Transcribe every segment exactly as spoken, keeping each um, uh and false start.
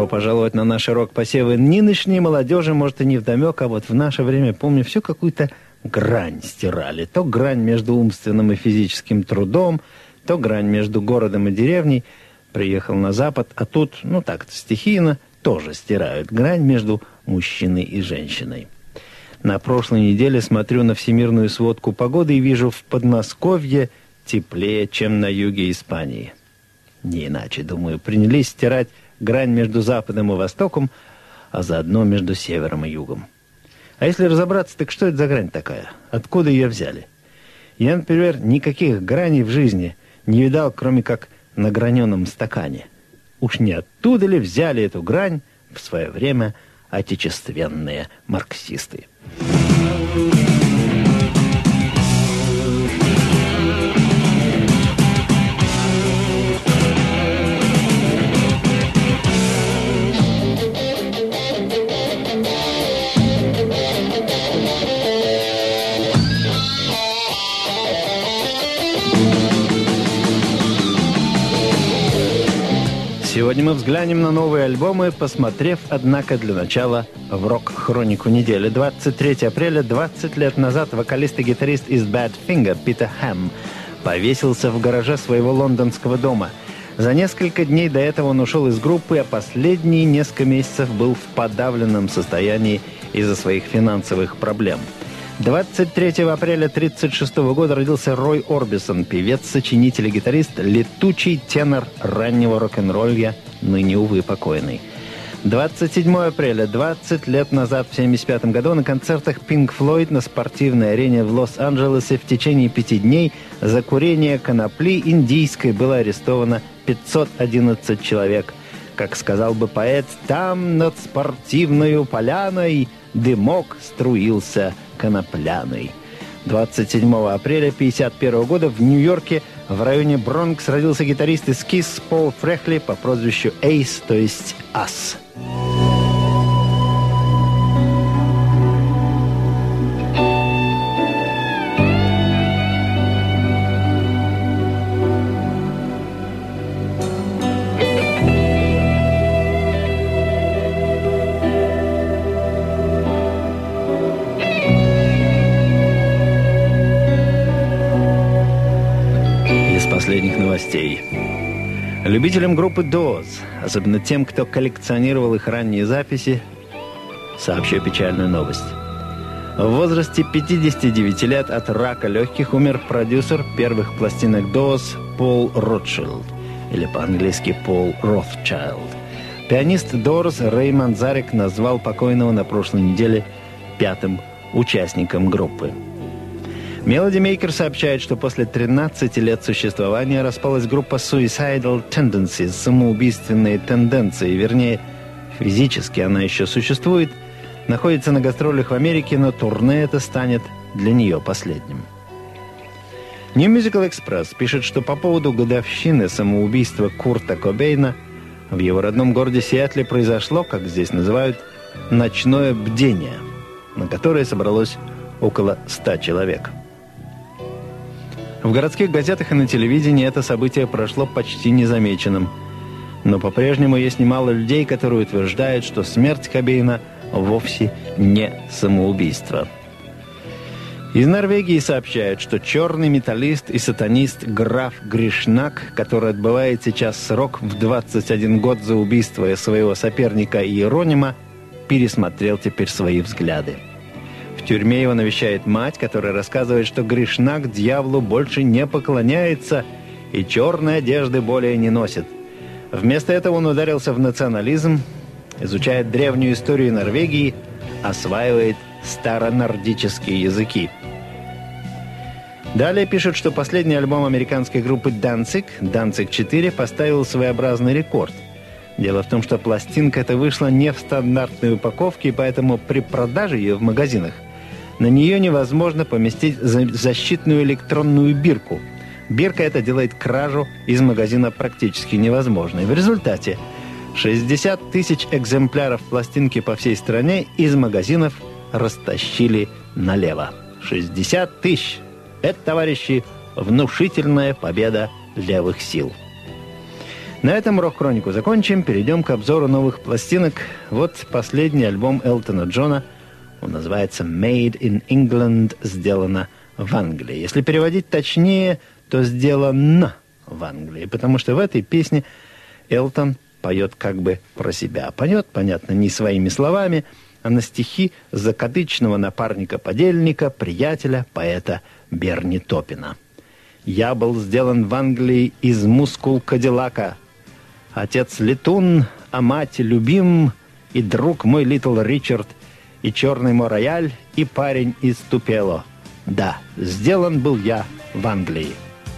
Добро пожаловать на наши рок-посевы. Нынешней молодежи, может, и не вдомек, а вот в наше время, помню, всю какую-то грань стирали. То грань между умственным и физическим трудом, то грань между городом и деревней. Приехал на Запад, а тут, ну так-то стихийно, тоже стирают грань между мужчиной и женщиной. На прошлой неделе смотрю на всемирную сводку погоды и вижу, в Подмосковье теплее, чем на юге Испании. Не иначе, думаю, принялись стирать грань между Западом и Востоком, а заодно между Севером и Югом. А если разобраться, так что это за грань такая? Откуда ее взяли? Я, например, никаких граней в жизни не видал, кроме как на граненом стакане. Уж не оттуда ли взяли эту грань в свое время отечественные марксисты? Сегодня мы взглянем на новые альбомы, посмотрев, однако, для начала в рок-хронику недели. двадцать третьего апреля, двадцать лет назад, вокалист и гитарист из Badfinger Питер Хэм повесился в гараже своего лондонского дома. За несколько дней до этого он ушел из группы, а последние несколько месяцев был в подавленном состоянии из-за своих финансовых проблем. двадцать третьего апреля тысяча девятьсот тридцать шестого года родился Рой Орбисон, певец, сочинитель и гитарист, летучий тенор раннего рок-н-ролля, ныне, увы, покойный. двадцать седьмого апреля, двадцать лет назад, в семьдесят пятом году, на концертах Pink Floyd на спортивной арене в Лос-Анджелесе в течение пяти дней за курение конопли индийской было арестовано пятьсот одиннадцать человек. Как сказал бы поэт, там над спортивною поляной дымок струился конопляный. двадцать седьмого апреля пятьдесят первого года в Нью-Йорке в районе Бронкс родился гитарист из Kiss Пол Фрехли по прозвищу Ace, то есть Ас. Последних новостей. Любителям группы Doors, особенно тем, кто коллекционировал их ранние записи, сообщу печальную новость. В возрасте пятидесяти девяти лет от рака легких умер продюсер первых пластинок Doors Пол Ротшильд, или по-английски Пол Ротчайлд. Пианист Doors Рэй Манзарек назвал покойного на прошлой неделе пятым участником группы. Melody Maker сообщает, что после тринадцати лет существования распалась группа Suicidal Tendencies, самоубийственные тенденции, вернее, физически она еще существует, находится на гастролях в Америке, но турне это станет для нее последним. New Musical Express пишет, что по поводу годовщины самоубийства Курта Кобейна в его родном городе Сиэтле произошло, как здесь называют, ночное бдение, на которое собралось около ста человек. В городских газетах и на телевидении это событие прошло почти незамеченным. Но по-прежнему есть немало людей, которые утверждают, что смерть Кобейна вовсе не самоубийство. Из Норвегии сообщают, что черный металлист и сатанист граф Гришнак, который отбывает сейчас срок в двадцать один год за убийство своего соперника Иеронима, пересмотрел теперь свои взгляды. В тюрьме его навещает мать, которая рассказывает, что Гришнак дьяволу больше не поклоняется и черной одежды более не носит. Вместо этого он ударился в национализм, изучает древнюю историю Норвегии, осваивает старонордические языки. Далее пишут, что последний альбом американской группы Danzig, Danzig четыре, поставил своеобразный рекорд. Дело в том, что пластинка эта вышла не в стандартной упаковке, и поэтому при продаже ее в магазинах на нее невозможно поместить защитную электронную бирку. Бирка эта делает кражу из магазина практически невозможной. В результате шестьдесят тысяч экземпляров пластинки по всей стране из магазинов растащили налево. шестьдесят тысяч! Это, товарищи, внушительная победа левых сил. На этом рок-хронику закончим, перейдем к обзору новых пластинок. Вот последний альбом Элтона Джона. Он называется «Made in England», сделано в Англии. Если переводить точнее, то сделано в Англии, потому что в этой песне Элтон поет как бы про себя. Поет, понятно, не своими словами, а на стихи закадычного напарника-подельника, приятеля, поэта Берни Топпина. «Я был сделан в Англии из мускул Кадиллака. Отец летун, а мать любим, и друг мой Литл Ричард, и черный мой рояль, и парень из Тупело. Да, сделан был я в Англии».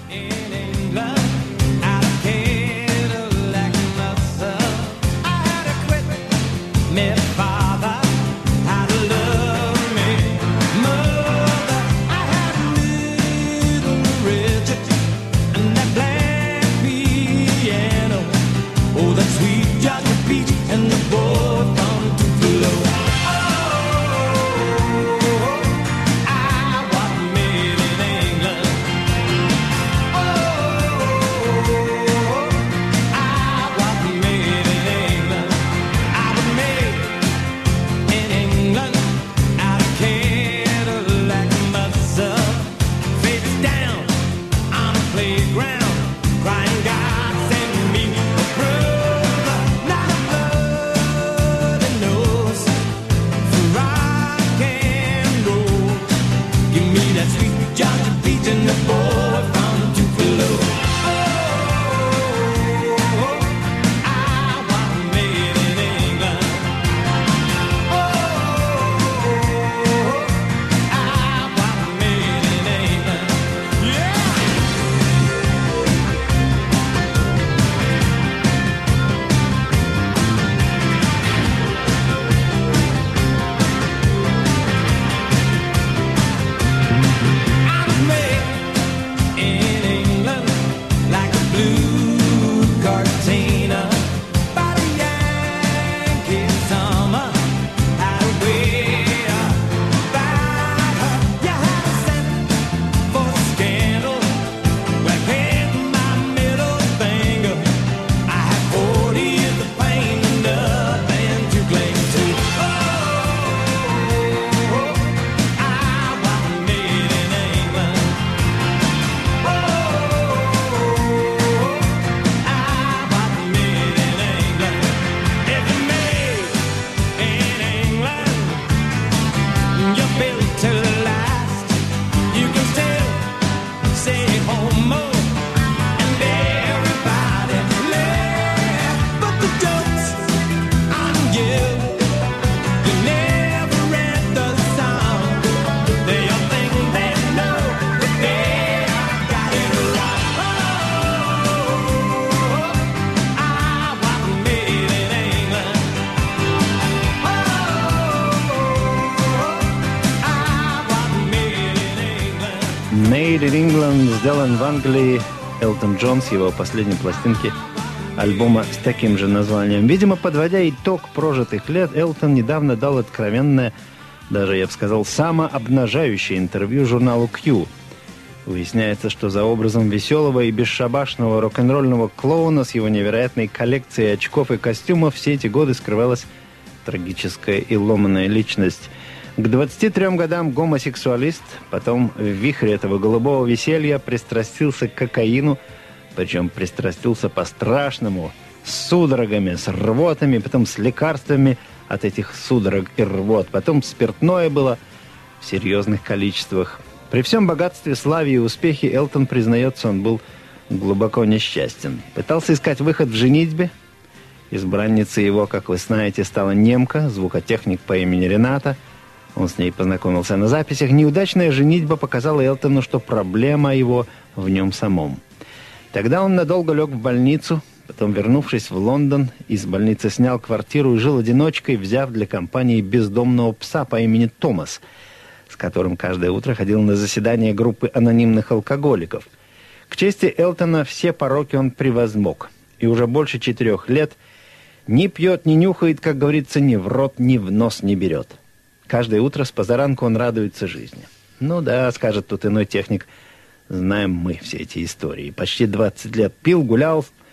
«Made in England», сделан в Англии. Элтон Джон с его последней пластинки альбома с таким же названием. Видимо, подводя итог прожитых лет, Элтон недавно дал откровенное, даже, я бы сказал, самообнажающее интервью журналу Q. Выясняется, что за образом веселого и бесшабашного рок-н-ролльного клоуна с его невероятной коллекцией очков и костюмов все эти годы скрывалась трагическая и ломаная личность. К двадцати трем годам гомосексуалист, потом в вихре этого голубого веселья пристрастился к кокаину, причем пристрастился по-страшному, с судорогами, с рвотами, потом с лекарствами от этих судорог и рвот, потом спиртное было в серьезных количествах. При всем богатстве, славе и успехе Элтон признается, он был глубоко несчастен. Пытался искать выход в женитьбе. Избранницей его, как вы знаете, стала немка, звукотехник по имени Рената. Он с ней познакомился на записях. Неудачная женитьба показала Элтону, что проблема его в нем самом. Тогда он надолго лег в больницу. Потом, вернувшись в Лондон, из больницы снял квартиру и жил одиночкой, взяв для компании бездомного пса по имени Томас, с которым каждое утро ходил на заседание группы анонимных алкоголиков. К чести Элтона, все пороки он превозмог. И уже больше четырех лет ни пьет, ни нюхает, как говорится, ни в рот, ни в нос не берет. Каждое утро с позаранку он радуется жизни. Ну да, скажет тут иной техник, знаем мы все эти истории. Почти двадцать лет пил, гулял,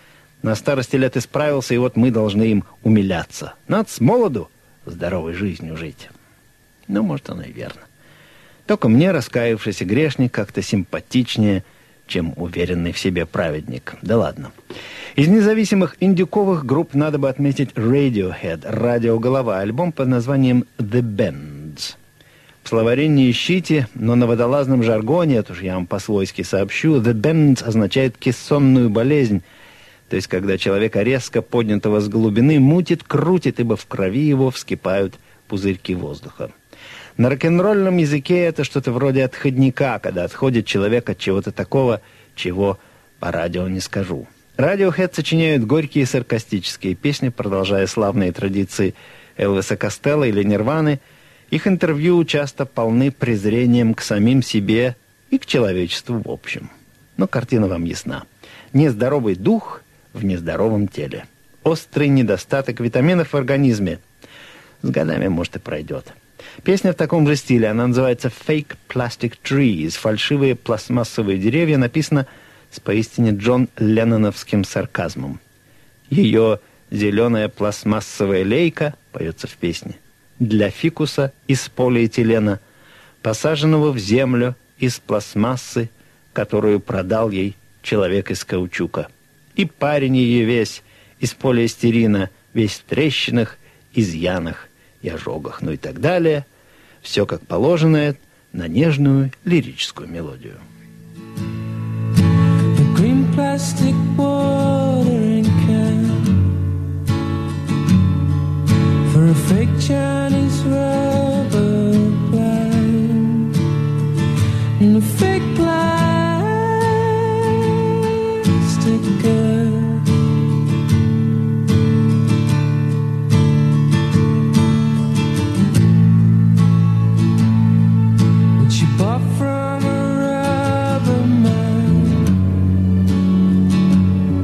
На старости лет исправился, и вот мы должны им умиляться. Надо с молоду здоровой жизнью жить. Ну, может, оно и верно. Только мне, раскаявшийся грешник, как-то симпатичнее, чем уверенный в себе праведник. Да ладно. Из независимых индюковых групп надо бы отметить Radiohead, «Радиоголова», альбом под названием «The Bends». В словаре не ищите, но на водолазном жаргоне, это уж я вам по-свойски сообщу, «The Bends» означает кессонную болезнь, то есть когда человека резко поднятого с глубины мутит, крутит, ибо в крови его вскипают пузырьки воздуха. На рок-н-ролльном языке это что-то вроде отходника, когда отходит человек от чего-то такого, чего по радио не скажу. Radiohead сочиняют горькие саркастические песни, продолжая славные традиции Элвиса Костелло или Нирваны. Их интервью часто полны презрением к самим себе и к человечеству в общем. Но картина вам ясна. Нездоровый дух в нездоровом теле. Острый недостаток витаминов в организме. С годами, может, и пройдет. Песня в таком же стиле. Она называется «Fake Plastic Trees». Фальшивые пластмассовые деревья. Написано с поистине Джон Ленноновским сарказмом. Ее «Зеленая пластмассовая лейка» поется в песне. Для фикуса из полиэтилена, посаженного в землю из пластмассы, которую продал ей человек из каучука. И парень ее весь из полиэстерина, весь в трещинах, изъянах и ожогах, ну и так далее. Все как положено на нежную лирическую мелодию. Green plastic watering can for a fake Chinese rubber plant and a fake plastic girl. Bought from a rubber man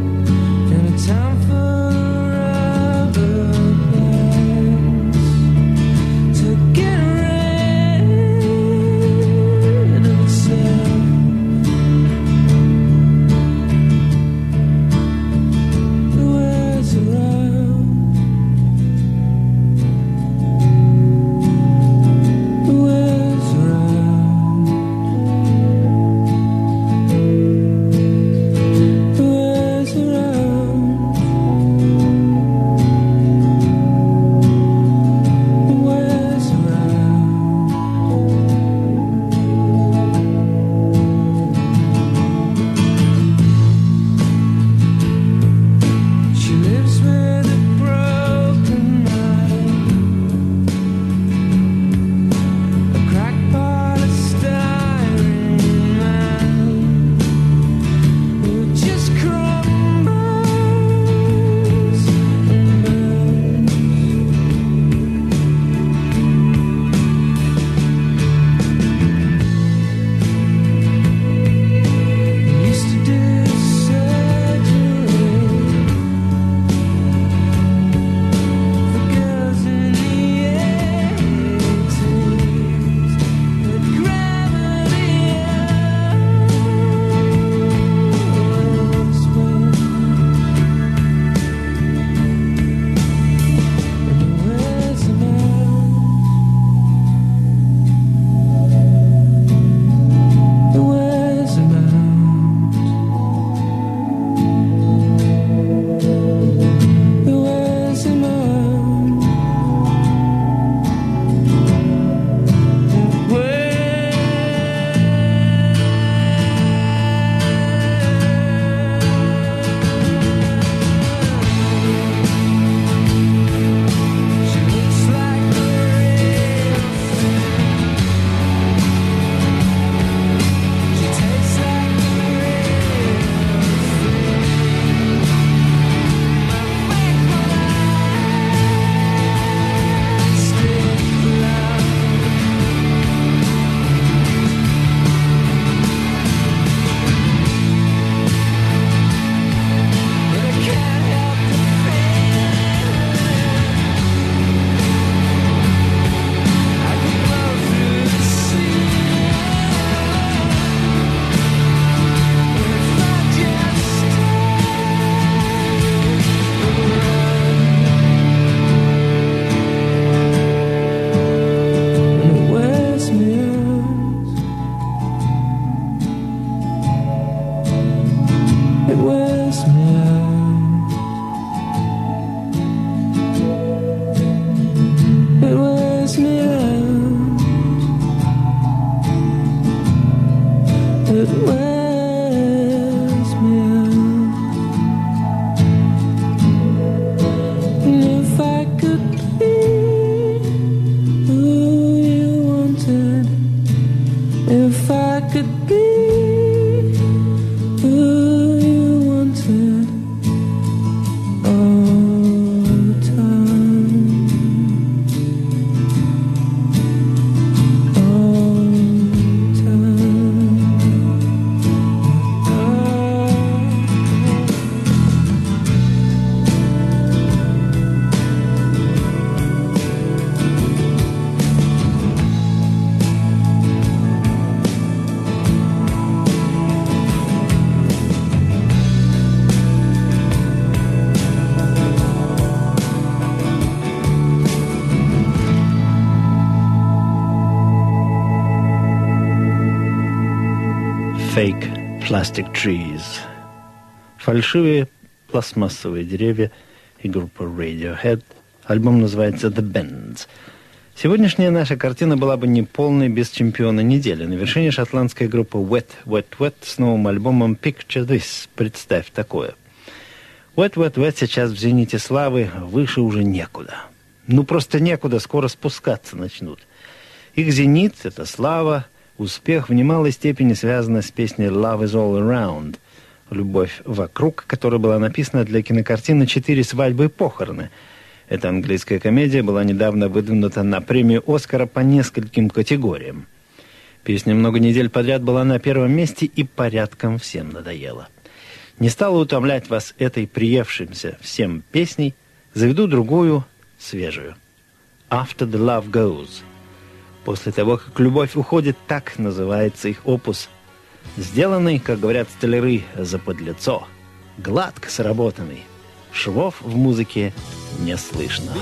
Fake Plastic Trees. Фальшивые пластмассовые деревья и группа Radiohead. Альбом называется The Bends. Сегодняшняя наша картина была бы неполной без чемпиона недели. На вершине шотландская группа Wet Wet Wet с новым альбомом Picture This. Представь такое. Wet Wet Wet сейчас в зените славы, выше уже некуда. Ну просто некуда, скоро спускаться начнут. Их зенит — это слава, успех в немалой степени связан с песней Love is all around. «Любовь вокруг», которая была написана для кинокартины «Четыре свадьбы и похороны». Эта английская комедия была недавно выдвинута на премию «Оскара» по нескольким категориям. Песня много недель подряд была на первом месте и порядком всем надоела. Не стала утомлять вас этой приевшимся всем песней, заведу другую, свежую. «After the Love Goes». После того, как любовь уходит, так называется их опус. Сделанный, как говорят столяры, заподлицо, гладко сработанный. Швов в музыке не слышно.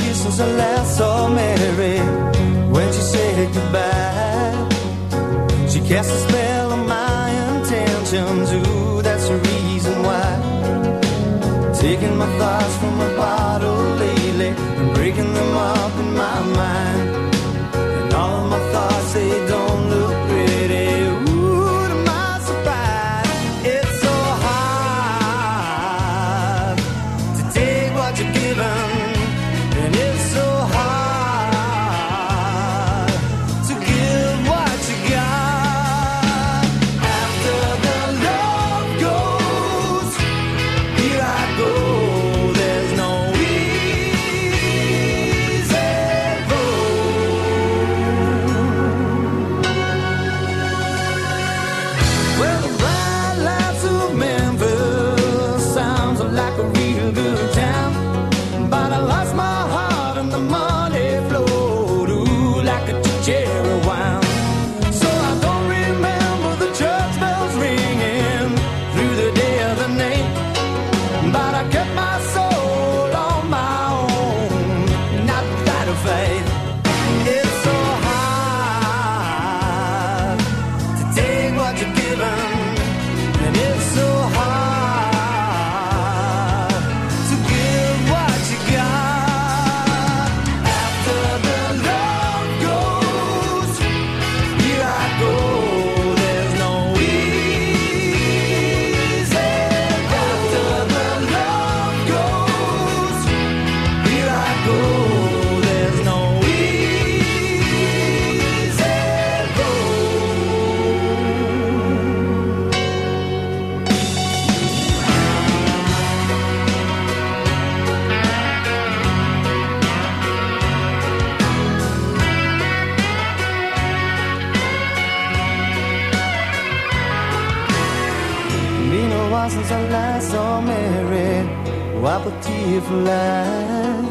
Since I last saw Mary, wipe a tear for life.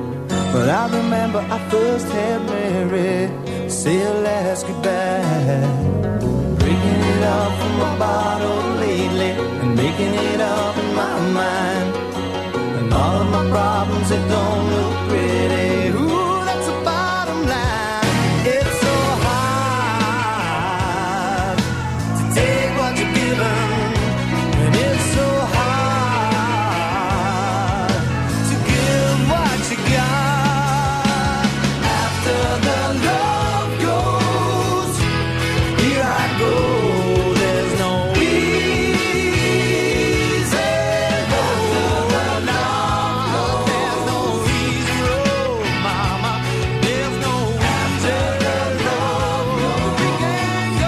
But I remember I first had Mary say her last goodbye. Breaking it up from my bottle lately and making it up in my mind. And all of my problems, they don't look pretty. Ooh, that's the bottom line. It's so hard to take what you're given. It's so hard to give what you got. After the love goes, here I go. There's no easy road. After the love goes, there's no easy road, mama. There's no after the love goes. We can go.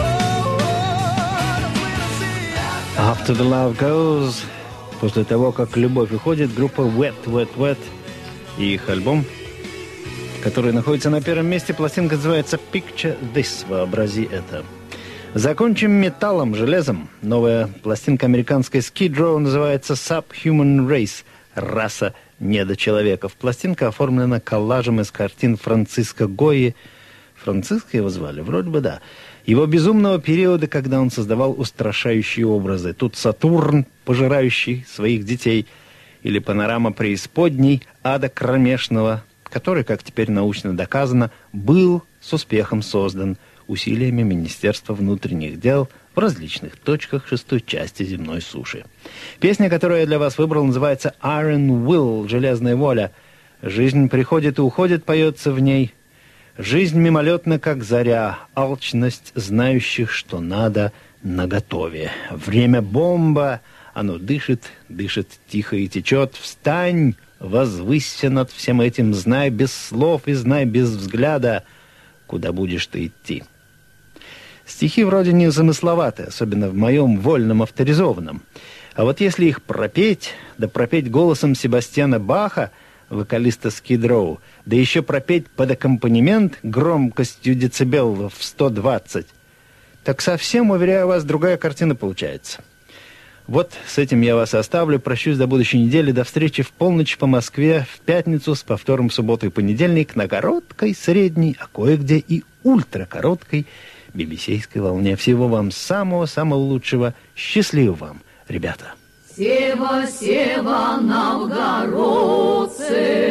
After the Love Goes. После того, как любовь уходит, группа Wet Wet Wet и их альбом, который находится на первом месте, пластинка называется Picture This. Вообрази это. Закончим металлом, железом. Новая пластинка американской Skid Row называется Subhuman Race. Раса недочеловеков. Пластинка оформлена коллажем из картин Франциско Гойи. Франциско его звали? Вроде бы да. Его безумного периода, когда он создавал устрашающие образы. Тут Сатурн, пожирающий своих детей, или панорама преисподней, ада кромешного, который, как теперь научно доказано, был с успехом создан усилиями Министерства внутренних дел в различных точках шестой части земной суши. Песня, которую я для вас выбрал, называется «Iron Will» — «Железная воля». Жизнь приходит и уходит, поется в ней. Жизнь мимолетна, как заря, алчность знающих, что надо, наготове. Время бомба, оно дышит, дышит тихо и течет. Встань, возвысься над всем этим, знай без слов и знай без взгляда, куда будешь ты идти. Стихи вроде не замысловаты, особенно в моем вольном авторизованном. А вот если их пропеть, да пропеть голосом Себастьяна Баха, вокалиста Skid Row, да еще пропеть под аккомпанемент громкостью децибелов в сто двадцать, так совсем, уверяю вас, другая картина получается. Вот с этим я вас оставлю, прощусь до будущей недели, до встречи в полночь по Москве, в пятницу с повтором в субботу и понедельник на короткой, средней, а кое-где и ультракороткой би би си-ской волне. Всего вам самого-самого лучшего. Счастливо вам, ребята! Сева, сева, новгородцы,